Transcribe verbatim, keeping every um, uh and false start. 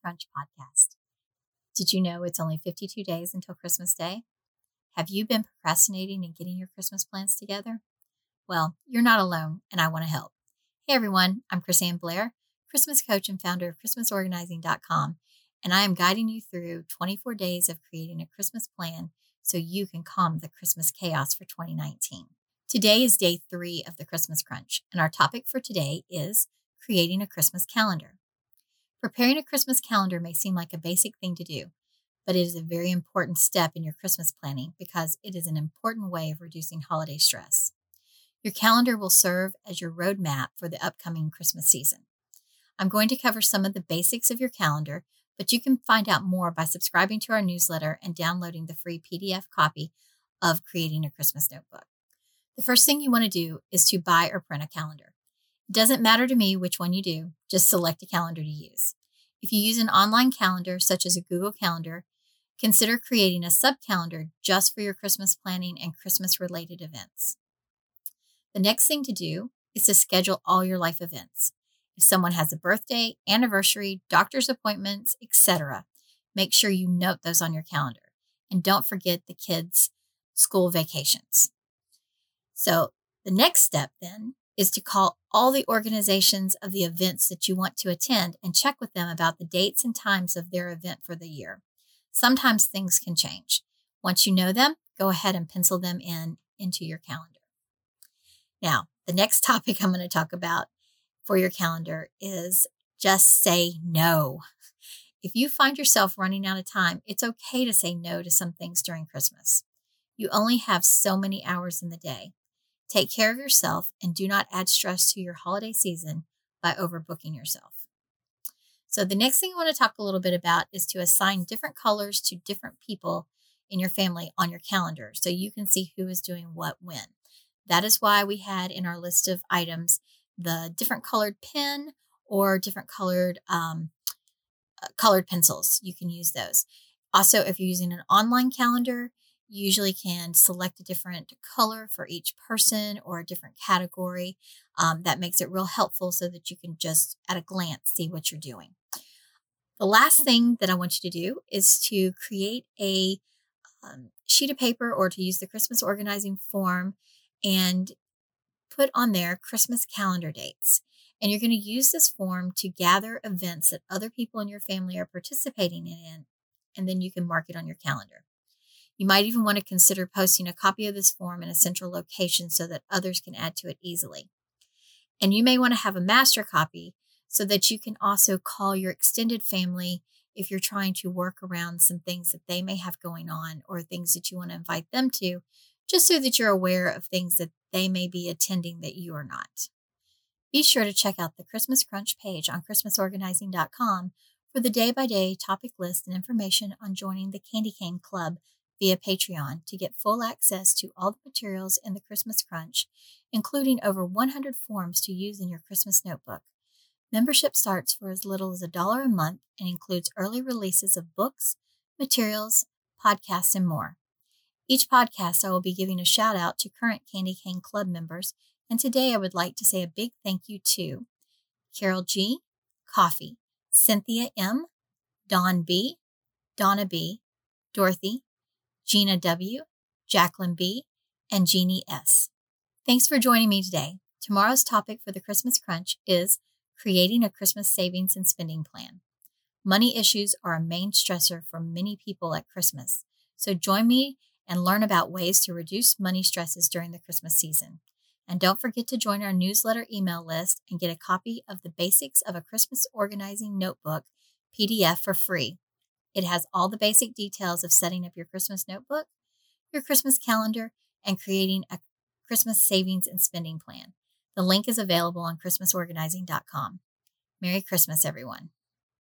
Crunch podcast. Did you know it's only fifty-two days until Christmas Day? Have you been procrastinating and getting your Christmas plans together? Well, you're not alone, and I want to help. Hey everyone, I'm Chrisanne Blair, Christmas coach and founder of Christmas Organizing dot com, and I am guiding you through twenty-four days of creating a Christmas plan so you can calm the Christmas chaos for twenty nineteen. Today is day three of the Christmas Crunch, and our topic for today is creating a Christmas calendar. Preparing a Christmas calendar may seem like a basic thing to do, but it is a very important step in your Christmas planning because it is an important way of reducing holiday stress. Your calendar will serve as your roadmap for the upcoming Christmas season. I'm going to cover some of the basics of your calendar, but you can find out more by subscribing to our newsletter and downloading the free P D F copy of Creating a Christmas Notebook. The first thing you want to do is to buy or print a calendar. It doesn't matter to me which one you do, just select a calendar to use. If you use an online calendar, such as a Google Calendar, consider creating a sub-calendar just for your Christmas planning and Christmas-related events. The next thing to do is to schedule all your life events. If someone has a birthday, anniversary, doctor's appointments, et cetera, make sure you note those on your calendar. And don't forget the kids' school vacations. So the next step then is to call all the organizations of the events that you want to attend and check with them about the dates and times of their event for the year. Sometimes things can change. Once you know them, go ahead and pencil them in into your calendar. Now, the next topic I'm going to talk about for your calendar is just say no. If you find yourself running out of time, it's okay to say no to some things during Christmas. You only have so many hours in the day. Take care of yourself and do not add stress to your holiday season by overbooking yourself. So the next thing I want to talk a little bit about is to assign different colors to different people in your family on your calendar so you can see who is doing what when. That is why we had in our list of items the different colored pen or different colored um, uh, colored pencils. You can use those. Also, if you're using an online calendar, you usually can select a different color for each person or a different category. Um, that makes it real helpful so that you can just at a glance see what you're doing. The last thing that I want you to do is to create a um, sheet of paper or to use the Christmas organizing form and put on there Christmas calendar dates. And you're going to use this form to gather events that other people in your family are participating in, and then you can mark it on your calendar. You might even want to consider posting a copy of this form in a central location so that others can add to it easily. And you may want to have a master copy so that you can also call your extended family if you're trying to work around some things that they may have going on or things that you want to invite them to, just so that you're aware of things that they may be attending that you are not. Be sure to check out the Christmas Crunch page on Christmas Organizing dot com for the day-by-day topic list and information on joining the Candy Cane Club via Patreon to get full access to all the materials in the Christmas Crunch, including over one hundred forms to use in your Christmas notebook. Membership starts for as little as a dollar a month and includes early releases of books, materials, podcasts, and more. Each podcast I will be giving a shout out to current Candy Cane Club members, and today I would like to say a big thank you to Carol G., Coffee, Cynthia M., Dawn B., Donna B., Dorothy, Gina W., Jacqueline B., and Jeannie S. Thanks for joining me today. Tomorrow's topic for the Christmas Crunch is creating a Christmas savings and spending plan. Money issues are a main stressor for many people at Christmas, so join me and learn about ways to reduce money stresses during the Christmas season. And don't forget to join our newsletter email list and get a copy of the Basics of a Christmas Organizing Notebook P D F for free. It has all the basic details of setting up your Christmas notebook, your Christmas calendar, and creating a Christmas savings and spending plan. The link is available on Christmas Organizing dot com. Merry Christmas, everyone.